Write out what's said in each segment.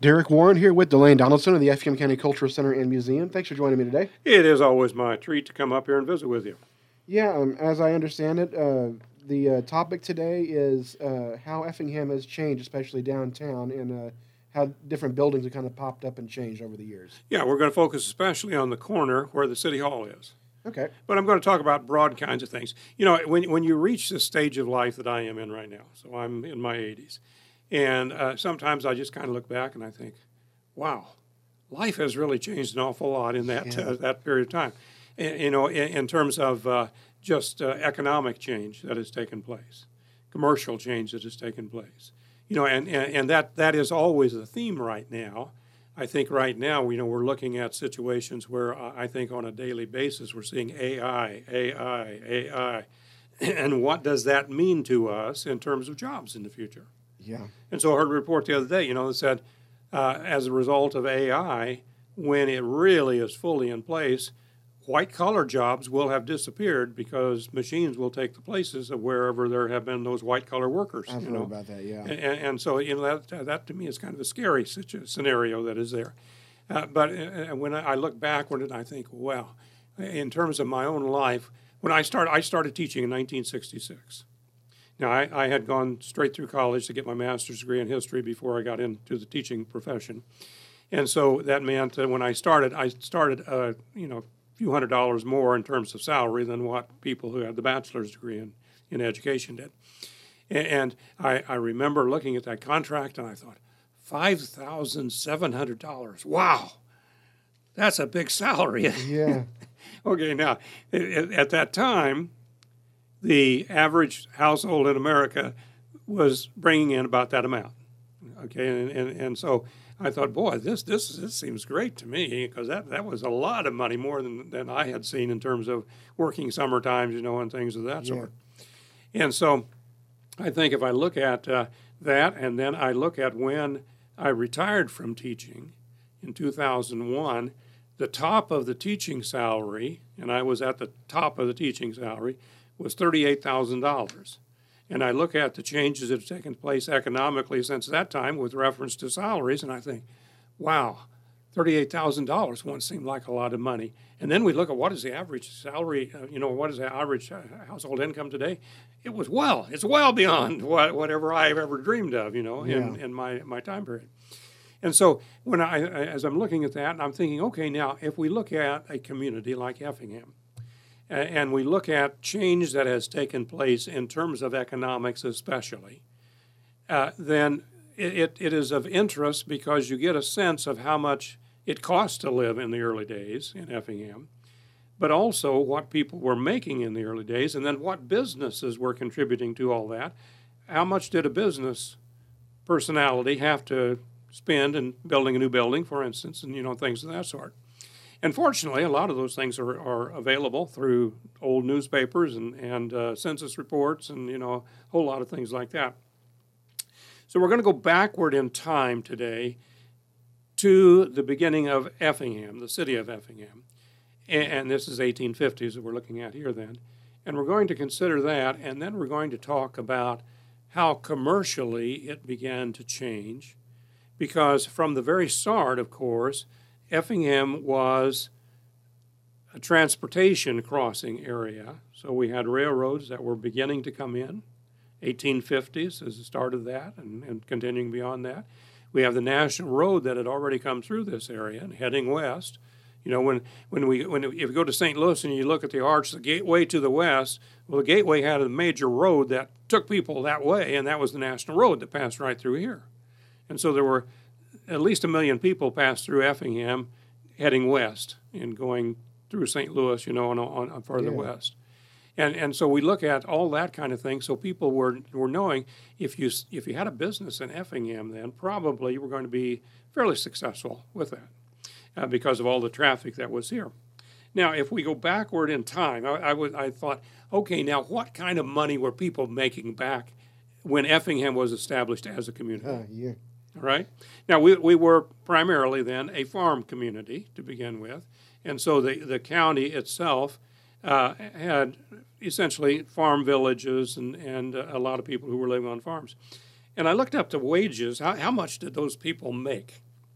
Derek Warren here with Delane Donaldson of the Effingham County Cultural Center and Museum. Thanks for joining me today. It is always my treat to come up here and visit with you. Yeah, as I understand it, the topic today is how Effingham has changed, especially downtown, and how different buildings have kind of popped up and changed over the years. Yeah, we're going to focus especially on the corner where the City Hall is. Okay. But I'm going to talk about broad kinds of things. You know, when you reach the stage of life that I am in right now, so I'm in my 80s, and sometimes I just kind of look back and I think, wow, life has really changed an awful lot in that period of time. In terms of just economic change that has taken place, commercial change that has taken place. And that is always the theme right now. I think right now, we're looking at situations where I think on a daily basis we're seeing AI. And what does that mean to us in terms of jobs in the future? Yeah. And so I heard a report the other day, that said as a result of AI, when it really is fully in place, white-collar jobs will have disappeared because machines will take the places of wherever there have been those white-collar workers. I've heard about that, yeah. And so that to me is kind of a scary scenario that is there. But when I look backward and I think, well, in terms of my own life, when I started teaching in 1966. Now, I had gone straight through college to get my master's degree in history before I got into the teaching profession. And so that meant that when I started few $100s more in terms of salary than what people who had the bachelor's degree in education did. And I remember looking at that contract and I thought, $5,700. Wow, that's a big salary. Yeah. Okay, now, at that time, the average household in America was bringing in about that amount. Okay, and so I thought, boy, this seems great to me because that was a lot of money, more than I had seen in terms of working summer times, and things of that sort. And so I think if I look at that and then I look at when I retired from teaching in 2001, the top of the teaching salary, and I was at the top of the teaching salary, was $38,000. And I look at the changes that have taken place economically since that time with reference to salaries, and I think, wow, $38,000 won't seem like a lot of money. And then we look at what is the average salary, what is the average household income today? It's well beyond whatever I've ever dreamed of, in my time period. And so as I'm looking at that, I'm thinking, okay, now if we look at a community like Effingham, and we look at change that has taken place in terms of economics especially, then it is of interest because you get a sense of how much it cost to live in the early days in Effingham, but also what people were making in the early days, and then what businesses were contributing to all that. How much did a business personality have to spend in building a new building, for instance, and things of that sort. And fortunately, a lot of those things are available through old newspapers and census reports and, a whole lot of things like that. So we're going to go backward in time today to the beginning of Effingham, the city of Effingham. And this is 1850s that we're looking at here then. And we're going to consider that, and then we're going to talk about how commercially it began to change. Because from the very start, of course, Effingham was a transportation crossing area. So we had railroads that were beginning to come in. 1850s is the start of that and continuing beyond that. We have the national road that had already come through this area and heading west. If you go to St. Louis and you look at the arch, the gateway to the west, well, the gateway had a major road that took people that way, and that was the national road that passed right through here. And so there were at least 1 million people passed through Effingham heading west and going through St. Louis, on further west. And so we look at all that kind of thing. So people were knowing if you had a business in Effingham, then probably you were going to be fairly successful with that because of all the traffic that was here. Now, if we go backward in time, I thought, okay, now what kind of money were people making back when Effingham was established as a community? Yeah. All right. Now, we were primarily then a farm community to begin with, and so the county itself had essentially farm villages and a lot of people who were living on farms. And I looked up the wages. How much did those people make?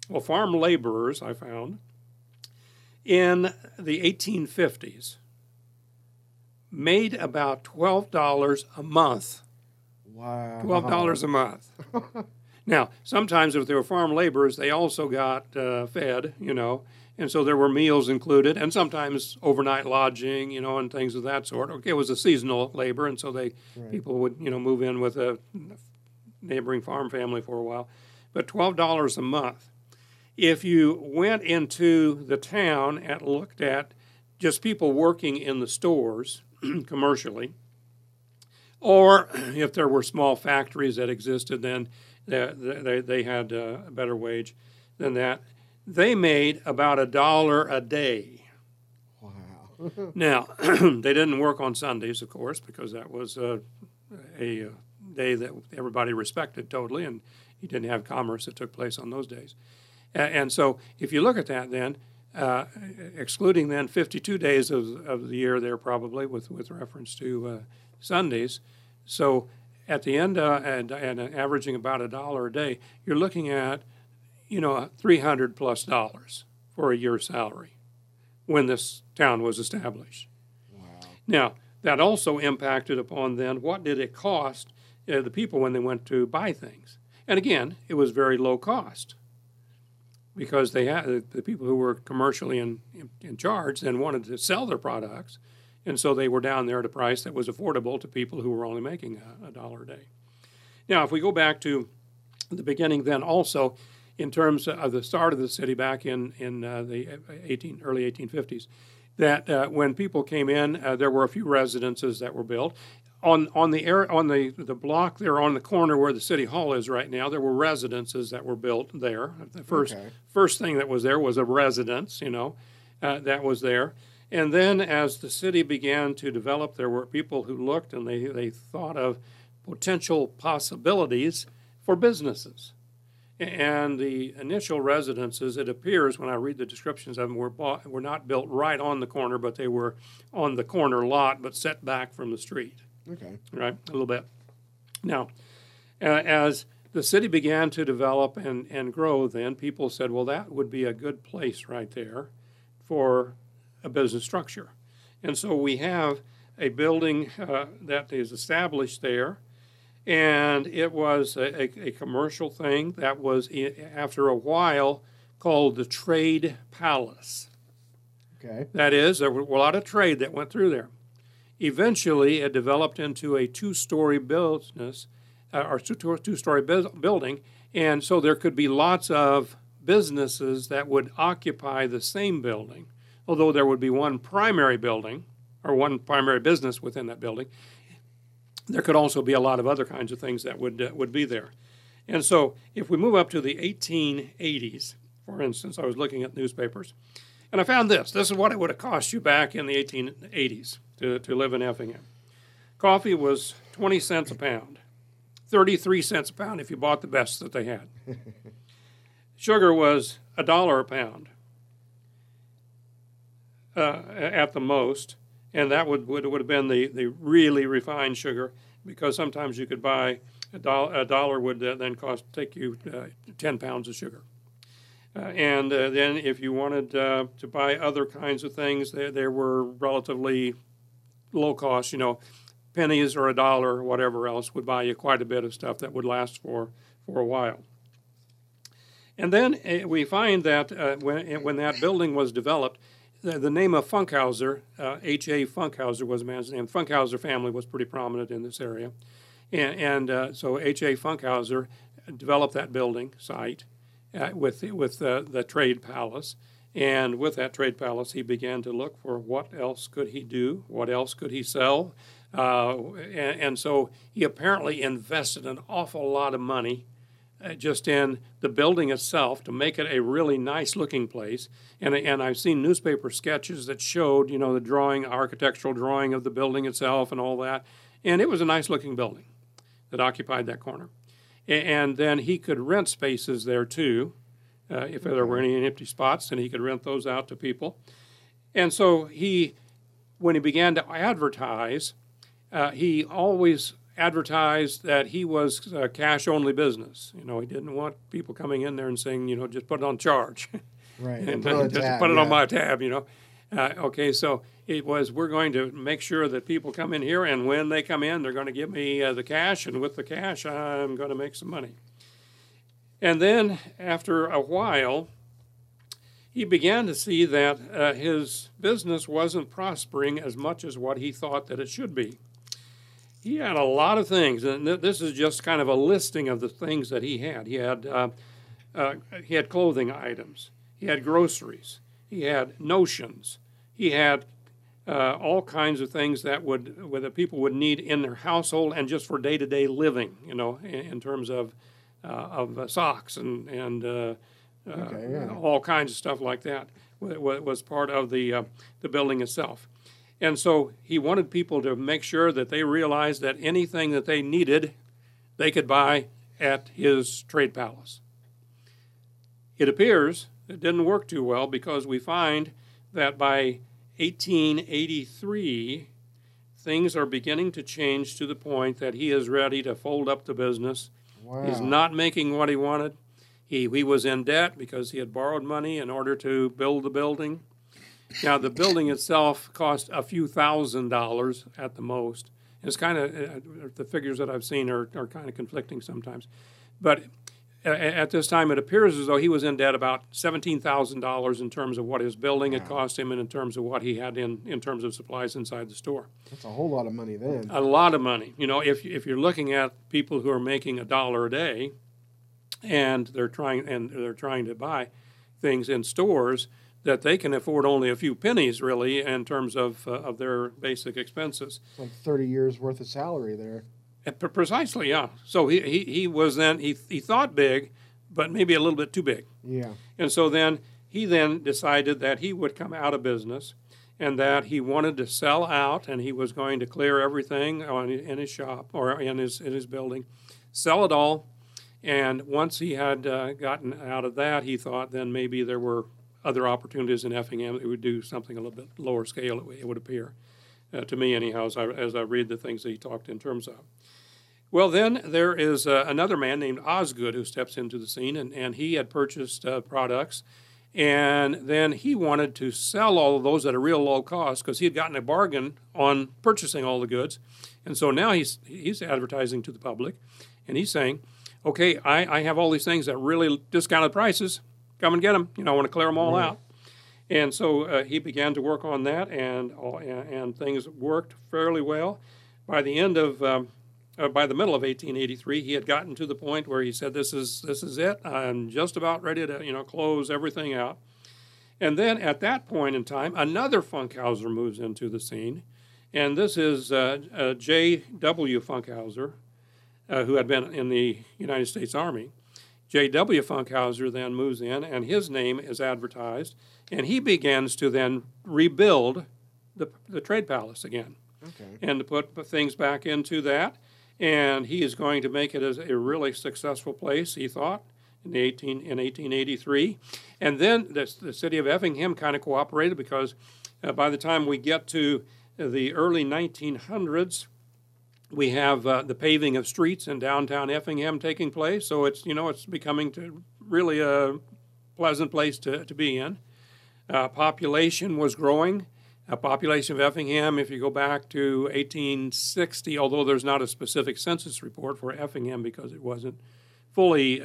Well, farm laborers, I found, in the 1850s made about $12 a month. Wow. $12 a month. Now, sometimes if they were farm laborers, they also got fed, and so there were meals included, and sometimes overnight lodging, and things of that sort. Okay, it was a seasonal labor, and so people would, move in with a neighboring farm family for a while. But $12 a month. If you went into the town and looked at just people working in the stores commercially, or if there were small factories that existed, then they had a better wage than that. They made about $1 a day. Wow. Now, they didn't work on Sundays, of course, because that was a day that everybody respected totally, and you didn't have commerce that took place on those days. And so if you look at that then, excluding then 52 days of the year there probably with reference to Sundays, so at the end and averaging about $1 a day, you're looking at, $300+ for a year's salary when this town was established. Wow. Now, that also impacted upon then what did it cost the people when they went to buy things. And again, it was very low cost because they had the people who were commercially in charge then wanted to sell their products, and so they were down there at a price that was affordable to people who were only making $1 a day. Now, if we go back to the beginning then also, in terms of the start of the city back in the early 1850s, that when people came in, there were a few residences that were built. On the block there on the corner where the city hall is right now, there were residences that were built there. The first thing that was there was a residence, that was there. And then as the city began to develop, there were people who looked and they thought of potential possibilities for businesses. And the initial residences, it appears when I read the descriptions of them, were not built right on the corner, but they were on the corner lot, but set back from the street. Okay. Right, a little bit. Now, as the city began to develop and grow, then people said, well, that would be a good place right there for a business structure. And so we have a building that is established there, and it was a commercial thing that was, after a while, called the Trade Palace. Okay. That is, there was a lot of trade that went through there. Eventually, it developed into a two-story business, or two-story building, and so there could be lots of businesses that would occupy the same building, although there would be one primary building or one primary business within that building. There could also be a lot of other kinds of things that would be there. And so if we move up to the 1880s, for instance, I was looking at newspapers, and I found this. This is what it would have cost you back in the 1880s to live in Effingham. Coffee was 20 cents a pound, 33 cents a pound if you bought the best that they had. Sugar was $1 a pound at the most, and that would have been the really refined sugar, because sometimes you could buy a dollar would then take you 10 pounds of sugar. And then if you wanted to buy other kinds of things, there were relatively low cost, pennies or $1 or whatever else would buy you quite a bit of stuff that would last for a while. And then we find that when that building was developed, the name of Funkhauser, H.A. Funkhauser was a man's name. Funkhauser family was pretty prominent in this area. And so H.A. Funkhauser developed that building site with the Trade Palace. And with that Trade Palace, he began to look for what else could he do, what else could he sell. And so he apparently invested an awful lot of money just in the building itself to make it a really nice-looking place. And I've seen newspaper sketches that showed, the architectural drawing of the building itself and all that. And it was a nice-looking building that occupied that corner. And then he could rent spaces there, too. If there were any empty spots, then he could rent those out to people. And so when he began to advertise, he always advertised that he was a cash-only business. He didn't want people coming in there and saying, just put it on charge. Right. And Put it on just tab, put it on yeah. my tab, Okay, so it was, we're going to make sure that people come in here, and when they come in, they're going to give me the cash, and with the cash, I'm going to make some money. And then after a while, he began to see that his business wasn't prospering as much as what he thought that it should be. He had a lot of things, and this is just kind of a listing of the things that he had. He had clothing items. He had groceries. He had notions. He had all kinds of things that people would need in their household and just for day-to-day living. In terms of socks and all kinds of stuff like that was part of the building itself. And so he wanted people to make sure that they realized that anything that they needed, they could buy at his trade palace. It appears it didn't work too well, because we find that by 1883, things are beginning to change to the point that he is ready to fold up the business. Wow. He's not making what he wanted. He was in debt because he had borrowed money in order to build the building. Now, the building itself cost a few $1,000s at the most. It's kind of, the figures that I've seen are kind of conflicting sometimes. But at this time, it appears as though he was in debt about $17,000 in terms of what his building had cost him and in terms of what he had in terms of supplies inside the store. That's a whole lot of money then. A lot of money. If you're looking at people who are making $1 a day, and they're trying to buy things in stores that they can afford only a few pennies, really, in terms of their basic expenses. It's like 30 years worth of salary there. Precisely, yeah. So he was then, he thought big, but maybe a little bit too big. Yeah. And so then he decided that he would come out of business, and that he wanted to sell out, and he was going to clear everything in his shop or in his building, sell it all. And once he had gotten out of that, he thought then maybe there were other opportunities in Effingham that would do something a little bit lower scale, it would appear, to me anyhow, as I read the things that he talked in terms of. Well, then there is another man named Osgood who steps into the scene, and he had purchased products, and then he wanted to sell all of those at a real low cost because he had gotten a bargain on purchasing all the goods. And so now he's advertising to the public, and he's saying, okay, I have all these things at really discounted prices. Come and get them. I want to clear them all out. And so he began to work on that, and things worked fairly well. By the middle of 1883, he had gotten to the point where he said, "This is it. I'm just about ready to close everything out." And then at that point in time, another Funkhauser moves into the scene, and this is J.W. Funkhauser, who had been in the United States Army. J.W. Funkhauser then moves in, and his name is advertised, and he begins to then rebuild the Trade Palace again, and to put things back into that, and he is going to make it as a really successful place, he thought, in 1883. And then the city of Effingham kind of cooperated, because by the time we get to the early 1900s, we have the paving of streets in downtown Effingham taking place, so it's becoming really a pleasant place to be in. Population was growing. Population of Effingham, if you go back to 1860, although there's not a specific census report for Effingham because it wasn't fully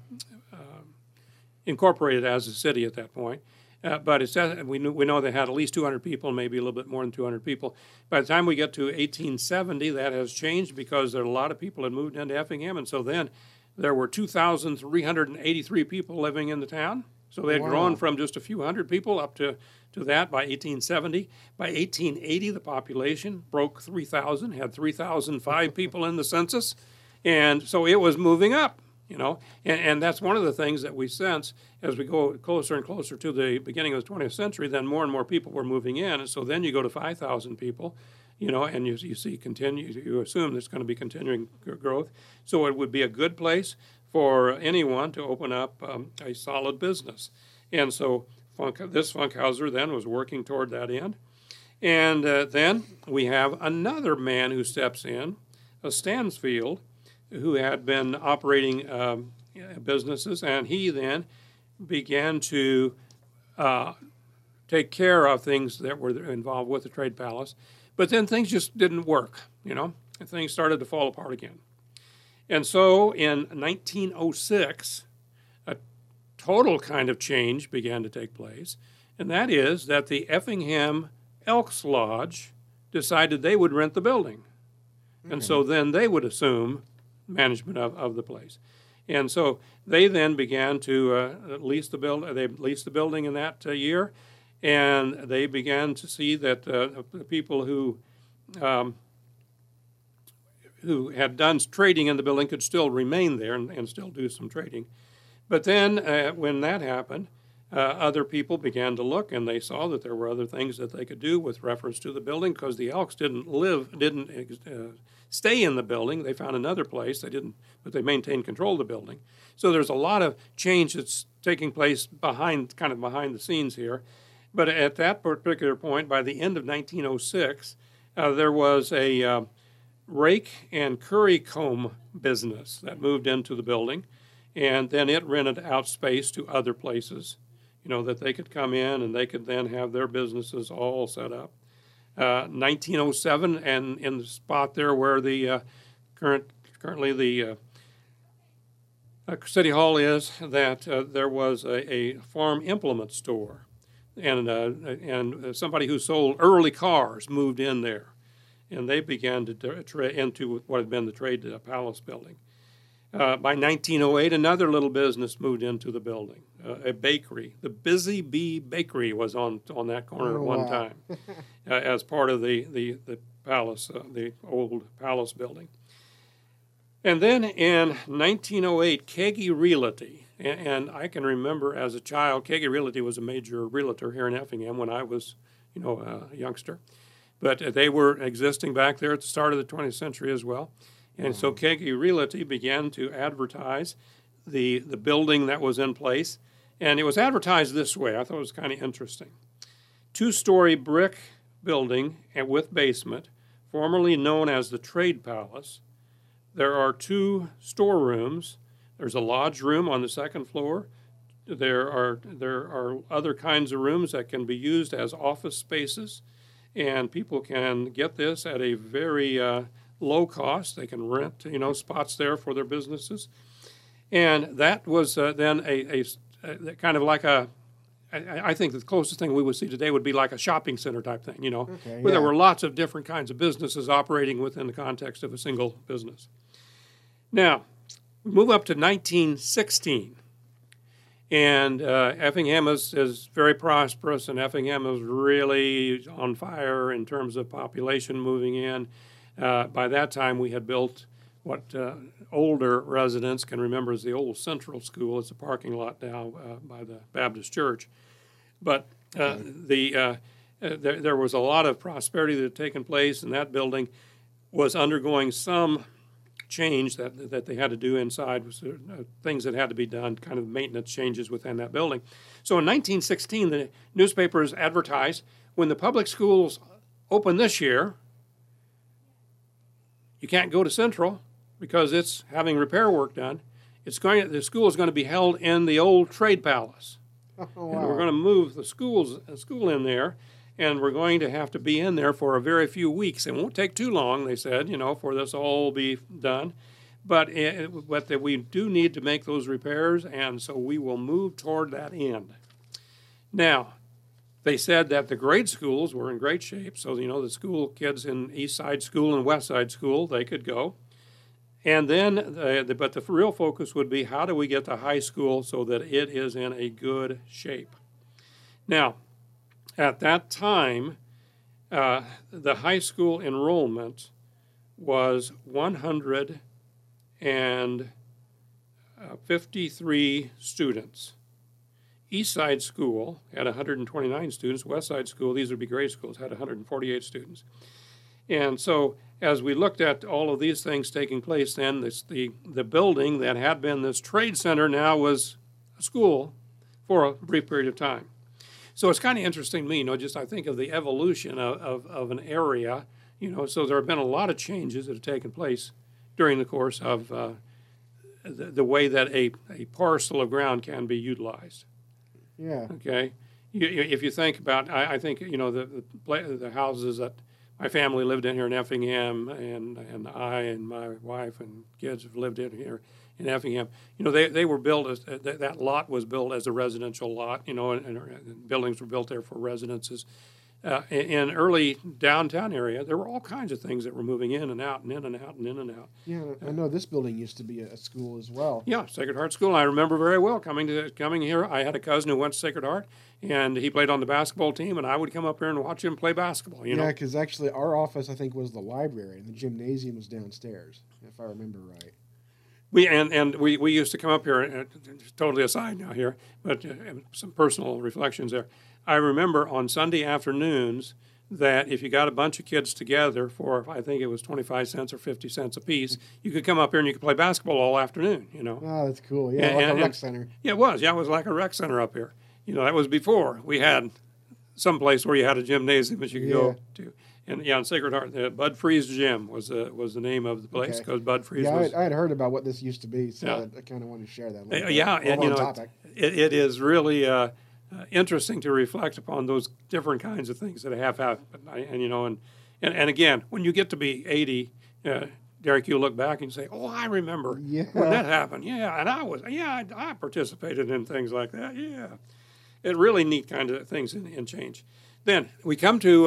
incorporated as a city at that point, but it says, we know they had at least 200 people, maybe a little bit more than 200 people. By the time we get to 1870, that has changed because there are a lot of people had moved into Effingham, and so then there were 2,383 people living in the town. So they had grown from just a few hundred people up to that by 1870. By 1880, the population broke 3,000, had 3,005 people in the census, and so it was moving up. And that's one of the things that we sense as we go closer and closer to the beginning of the 20th century. Then more and more people were moving in, and so then you go to 5,000 people, and you see you assume there's going to be continuing growth. So it would be a good place for anyone to open up a solid business, and so this Funkhauser then was working toward that end. And then we have another man who steps in, Stansfield, who had been operating businesses, and he then began to take care of things that were involved with the Trade Palace. But then things just didn't work, and things started to fall apart again. And so in 1906, a total kind of change began to take place, and that is that the Effingham Elks Lodge decided they would rent the building. And so then they would assume management of the place. And so they then began to lease the building. They leased the building in that year, and they began to see that the people who had done trading in the building could still remain there and still do some trading. But then when that happened, other people began to look, and they saw that there were other things that they could do with reference to the building, because the Elks didn't stay in the building. They found another place. They didn't, but they maintained control of the building. So there's a lot of change that's taking place behind the scenes here. But at that particular point, by the end of 1906, there was a rake and currycomb business that moved into the building, and then it rented out space to other places, that they could come in and they could then have their businesses all set up. 1907, and in the spot there where the currently the City Hall is, that there was a farm implement store, and somebody who sold early cars moved in there, and they began to into what had been the Trade Palace building. By 1908, another little business moved into the building, a bakery. The Busy Bee Bakery was on that corner at one time as part of the palace, the old palace building. And then in 1908, Kagi Realty, and I can remember as a child, Kagi Realty was a major realtor here in Effingham when I was, a youngster. But they were existing back there at the start of the 20th century as well. And so Kagi Realty began to advertise the building that was in place. And it was advertised this way. I thought it was kind of interesting. 2-story brick building with basement, formerly known as the Trade Palace. There are 2 storerooms. There's a lodge room on the second floor. There are other kinds of rooms that can be used as office spaces. And people can get this at a very low cost. They can rent, spots there for their businesses. And that was then a kind of like I think the closest thing we would see today would be like a shopping center type thing, where there were lots of different kinds of businesses operating within the context of a single business. Now, we move up to 1916. And Effingham is very prosperous, and Effingham is really on fire in terms of population moving in. By that time, we had built what older residents can remember as the old Central School. It's a parking lot now by the Baptist Church. But there was a lot of prosperity that had taken place, and that building was undergoing some change that they had to do inside, things that had to be done, kind of maintenance changes within that building. So in 1916, the newspapers advertised, when the public schools open this year, you can't go to Central because it's having repair work done. The school is going to be held in the old Trade Palace. Oh, wow. And we're going to move the school in there, and we're going to have to be in there for a very few weeks. It won't take too long, they said, for this all be done. But that we do need to make those repairs, and so we will move toward that end. Now, they said that the grade schools were in great shape, so, the school kids in East Side School and West Side School, they could go. And then, but the real focus would be, how do we get the high school so that it is in a good shape? Now, at that time, the high school enrollment was 153 students. East Side School had 129 students. West Side School, these would be grade schools, had 148 students. And so as we looked at all of these things taking place then, the building that had been this trade center now was a school for a brief period of time. So it's kind of interesting to me, I think of the evolution of an area, So there have been a lot of changes that have taken place during the course of the way that a parcel of ground can be utilized. Yeah. Okay, if you think about, I think the houses that my family lived in here in Effingham, and I and my wife and kids have lived in here in Effingham. They were built as that lot was built as a residential lot. And buildings were built there for residences. In early downtown area, there were all kinds of things that were moving in and out and in and out and in and out. Yeah, I know this building used to be a school as well. Yeah, Sacred Heart School. I remember very well coming here. I had a cousin who went to Sacred Heart, and he played on the basketball team, and I would come up here and watch him play basketball. Yeah, because actually our office, I think, was the library, and the gymnasium was downstairs, if I remember right. We used to come up here, totally aside now here, but some personal reflections there. I remember on Sunday afternoons that if you got a bunch of kids together for, I think it was 25 cents or 50 cents a piece, you could come up here and you could play basketball all afternoon, Oh, that's cool. Yeah, like a rec center. Yeah, it was. Yeah, it was like a rec center up here. That was before we had some place where you had a gymnasium that you could go to. And in Sacred Heart, Bud Freeze Gym was the name of the place because Bud Freeze was. I had heard about what this used to be, so I kind of wanted to share that. It is really interesting to reflect upon those different kinds of things that have happened. And again, when you get to be 80, Derek, you look back and say, "Oh, I remember when that happened." Yeah, and I participated in things like that. Yeah, it really neat kind of things in change. Then we come to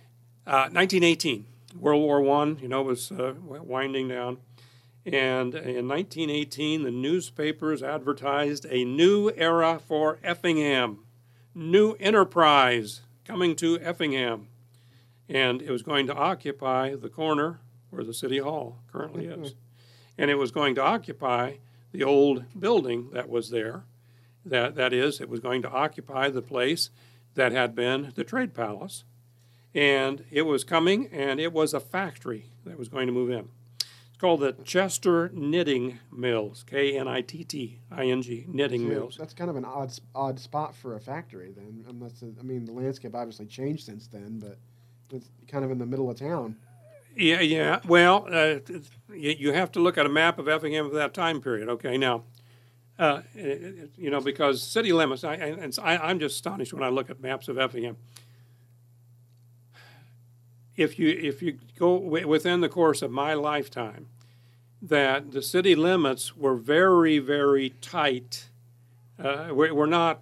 1918, World War I. Was winding down, and in 1918, the newspapers advertised a new era for Effingham. New enterprise coming to Effingham, and it was going to occupy the corner where the city hall currently is, and it was going to occupy the old building that was there. That is, it was going to occupy the place that had been the Trade Palace, and it was coming, and it was a factory that was going to move in. It's called the Chester Knitting Mills, Knitting, Knitting Mills. That's kind of an odd spot for a factory then. The landscape obviously changed since then, but it's kind of in the middle of town. Yeah. Well, you have to look at a map of Effingham of that time period. Okay, now, because city limits, I'm just astonished when I look at maps of Effingham. If you go within the course of my lifetime, that the city limits were very, very tight. We're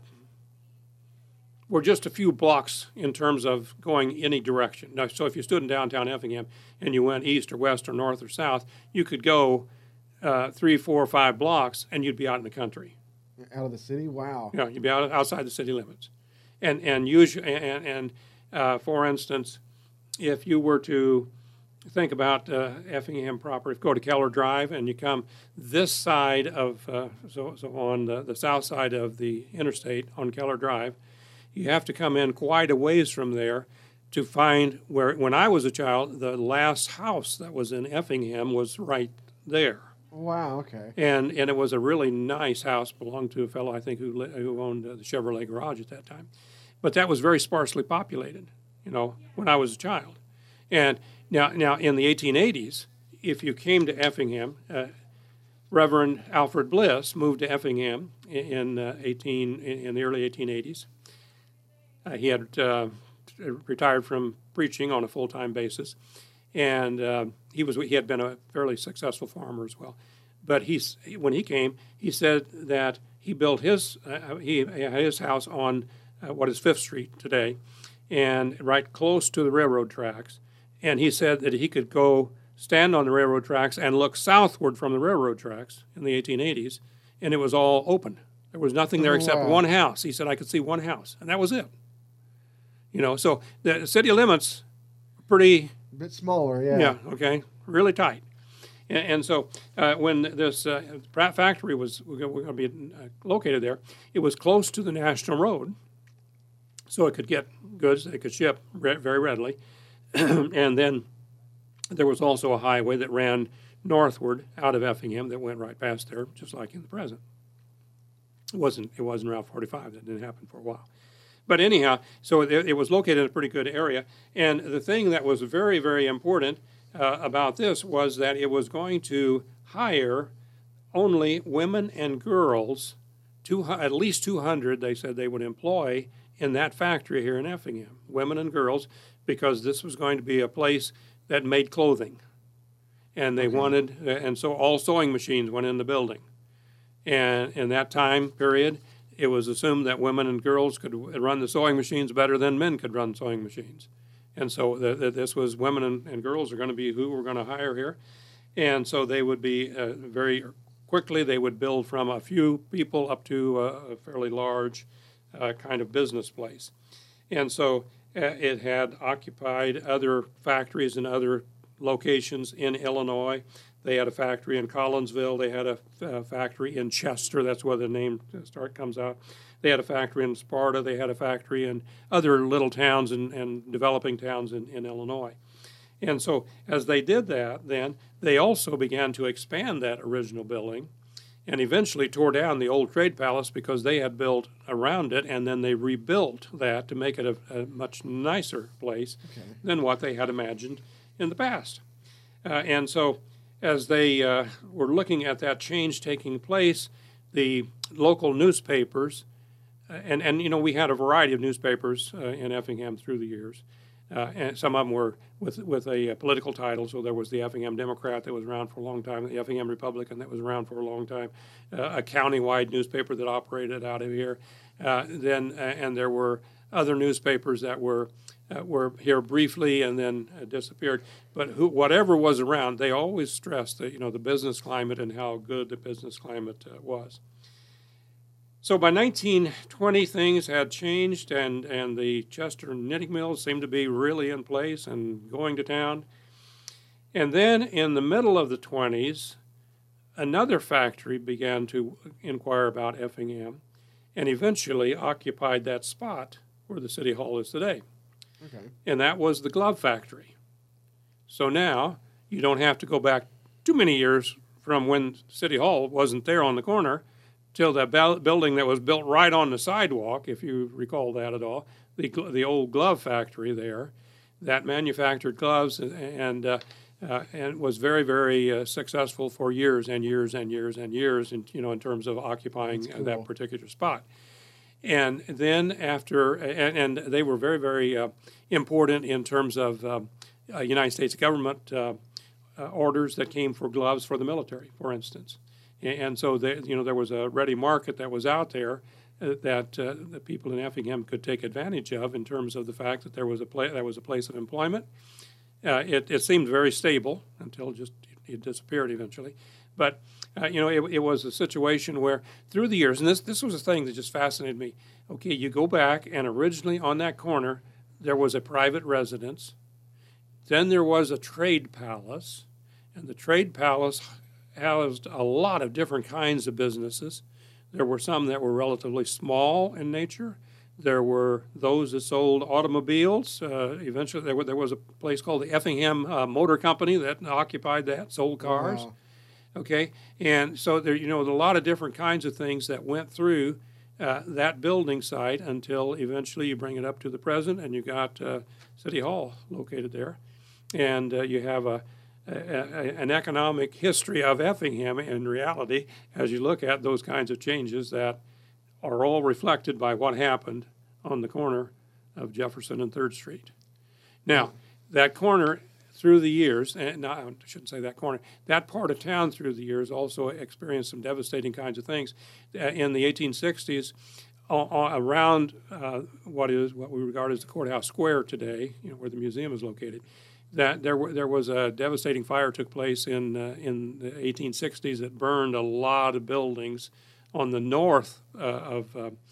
just a few blocks in terms of going any direction. Now, so if you stood in downtown Effingham and you went east or west or north or south, you could go 3, 4, 5 blocks and you'd be out in the country. Out of the city? Wow. Yeah, you'd be outside the city limits. And for instance, if you were to think about Effingham proper, if you go to Keller Drive and you come this side of, so on the south side of the interstate on Keller Drive, you have to come in quite a ways from there to find where, when I was a child, the last house that was in Effingham was right there. Wow, okay. And it was a really nice house, belonged to a fellow, I think, who owned the Chevrolet garage at that time. But that was very sparsely populated, when I was a child. And now in the 1880s, if you came to Effingham, Reverend Alfred Bliss moved to Effingham in the early 1880s. He had retired from preaching on a full-time basis, and he had been a fairly successful farmer as well. But when he came, he said that he built his house on what is 5th Street today, and right close to the railroad tracks. And he said that he could go stand on the railroad tracks and look southward from the railroad tracks in the 1880s, and it was all open. There was nothing there except one house. He said, I could see one house, and that was it. So the city limits are pretty... A bit smaller, yeah. Yeah, okay, really tight. And so when this factory was going to be located there, it was close to the National Road, so it could get goods that it could ship very readily. And then there was also a highway that ran northward out of Effingham that went right past there, just like in the present. It wasn't Route 45. That didn't happen for a while. But anyhow, so it was located in a pretty good area. And the thing that was very, very important about this was that it was going to hire only women and girls, at least 200, they said they would employ in that factory here in Effingham, women and girls, because this was going to be a place that made clothing. And they wanted, and so all sewing machines went in the building. And in that time period, it was assumed that women and girls could run the sewing machines better than men could run sewing machines. And so this was women and girls are going to be who we're going to hire here. And so they would be very quickly, they would build from a few people up to a fairly large kind of business place. And so it had occupied other factories in other locations in Illinois. They had a factory in Collinsville. They had a factory in Chester. That's where the name comes out. They had a factory in Sparta. They had a factory in other little towns and developing towns in Illinois. And so as they did that, then they also began to expand that original building and eventually tore down the old Trade Palace because they had built around it, and then they rebuilt that to make it a much nicer place than what they had imagined in the past. And so as they were looking at that change taking place, the local newspapers, and you know, we had a variety of newspapers in Effingham through the years, and some of them were with a political title. So there was the Effingham Democrat that was around for a long time, the Effingham Republican that was around for a long time, a county-wide newspaper that operated out of here. And there were other newspapers that were here briefly and then disappeared. But whatever was around, they always stressed that, you know, the business climate and how good the business climate was. So by 1920, things had changed, and the Chester knitting mills seemed to be really in place and going to town. And then in the middle of the 20s, another factory began to inquire about Effingham and eventually occupied that spot where the City Hall is today. Okay. And that was the glove factory. So now you don't have to go back too many years from when City Hall wasn't there on the corner till that building that was built right on the sidewalk, if you recall that at all, the old glove factory there, that manufactured gloves and was very, very successful for years and years and years and years, in terms of occupying that particular spot. And then after, and they were very, very important in terms of United States government orders that came for gloves for the military, for instance. And so there was a ready market that was out there that the people in Effingham could take advantage of in terms of the fact that there was a place of employment. It seemed very stable until just it disappeared eventually. But it was a situation where through the years, and this was a thing that just fascinated me. Okay, you go back, and originally on that corner there was a private residence. Then there was a trade palace, and the trade palace housed a lot of different kinds of businesses. There were some that were relatively small in nature. There were those that sold automobiles. Eventually, there was a place called the Effingham Motor Company that occupied that, sold cars. Wow. Okay, and so there was a lot of different kinds of things that went through that building site until eventually you bring it up to the present, and you got City Hall located there, and you have an economic history of Effingham in reality as you look at those kinds of changes that are all reflected by what happened on the corner of Jefferson and 3rd Street. Now, that corner through the years, and I shouldn't say that corner, that part of town through the years also experienced some devastating kinds of things. In the 1860s, around what we regard as the Courthouse Square today, where the museum is located, that there was a devastating fire took place in the 1860s that burned a lot of buildings on the north of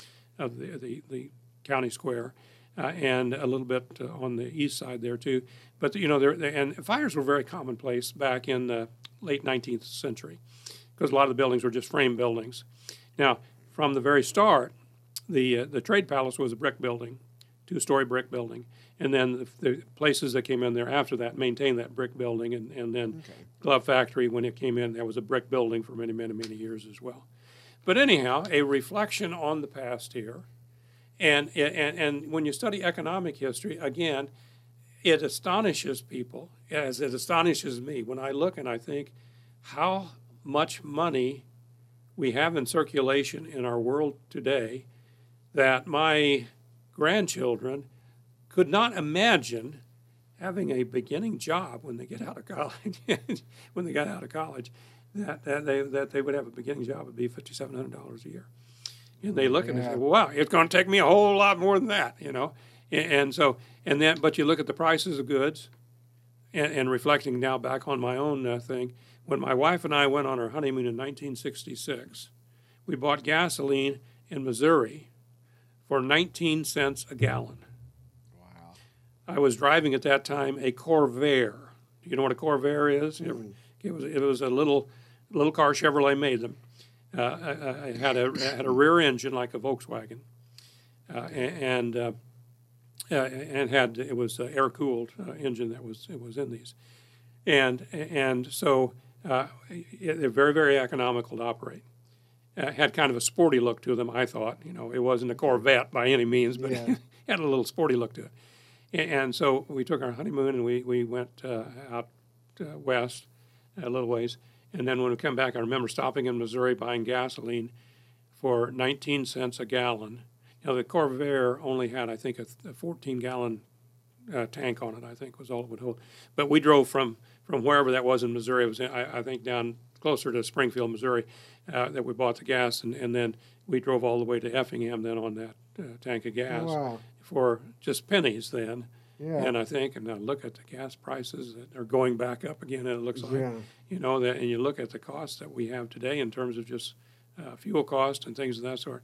the county square and a little bit on the east side there too. But and fires were very commonplace back in the late 19th century because a lot of the buildings were just frame buildings. Now, from the very start, the Trade Palace was a brick building, 2-story brick building. And then the places that came in there after that maintained that brick building. And then Glove Factory, when it came in, that was a brick building for many, many, many years as well. But anyhow, a reflection on the past here. And when you study economic history, again, it astonishes people, as it astonishes me, when I look and I think how much money we have in circulation in our world today that my grandchildren could not imagine having a beginning job when they get out of college. When they got out of college, that they would have a beginning job would be $5,700 a year. And they look and they say, well, wow, it's going to take me a whole lot more than that, you know. But you look at the prices of goods, and reflecting now back on my own thing, when my wife and I went on our honeymoon in 1966, we bought gasoline in Missouri for 19 cents a gallon. Wow. I was driving at that time a Corvair. Do you know what a Corvair is? It was a little car. Chevrolet made them. It had a rear engine like a Volkswagen, and it was an air cooled engine that was in these, and so they're very, very economical to operate. Had kind of a sporty look to them, I thought. You know, it wasn't a Corvette by any means, but it had a little sporty look to it. And so we took our honeymoon and we went out west a little ways. And then when we come back, I remember stopping in Missouri buying gasoline for 19 cents a gallon. Now, the Corvair only had, I think, a 14-gallon tank on it, I think, was all it would hold. But we drove from wherever that was in Missouri. It was, I think, down closer to Springfield, Missouri, that we bought the gas. And then we drove all the way to Effingham then on that tank of gas for just pennies then. Yeah. And I look at the gas prices that are going back up again, and it looks like, you know, that, and you look at the costs that we have today in terms of just fuel cost and things of that sort.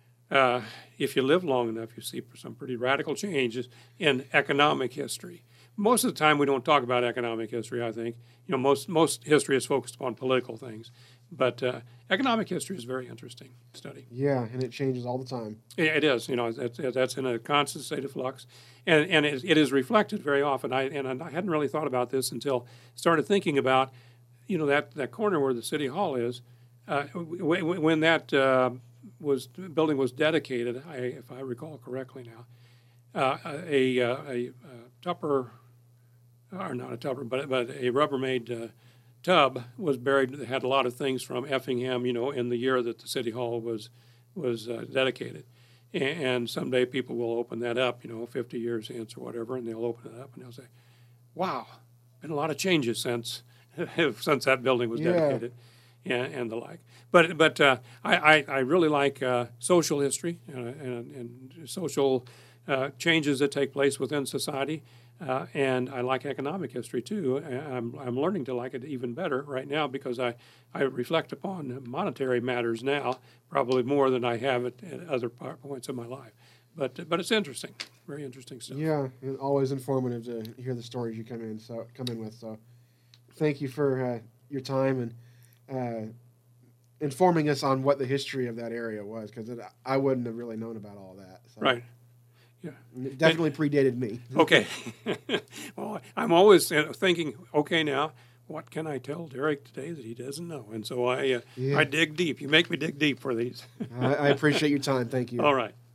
If you live long enough, you see some pretty radical changes in economic history. Most of the time, we don't talk about economic history, I think. You know, most history is focused upon political things. But economic history is a very interesting study. Yeah, and it changes all the time. Yeah, it is. You know, that's in a constant state of flux, and it is reflected very often. I hadn't really thought about this until started thinking about, you know, that corner where the city hall is. When that building was dedicated, if I recall correctly now, a Tupper, or not a Tupper, but a Rubbermaid tub was buried that had a lot of things from Effingham, you know, in the year that the city hall was dedicated. And someday people will open that up, you know, 50 years hence or whatever, and they'll open it up and they'll say, wow, been a lot of changes since that building was dedicated, and the like. But I really like social history and social changes that take place within society. And I like economic history too. I'm learning to like it even better right now because I reflect upon monetary matters now probably more than I have at other points in my life. But it's interesting, very interesting stuff. Yeah, and always informative to hear the stories you come in with. So, thank you for your time and informing us on what the history of that area was, because I wouldn't have really known about all that. So. Right. Yeah, it definitely predated me. Okay. Well, I'm always thinking, okay, now what can I tell Derek today that he doesn't know? And so I dig deep. You make me dig deep for these. I appreciate your time. Thank you. All right.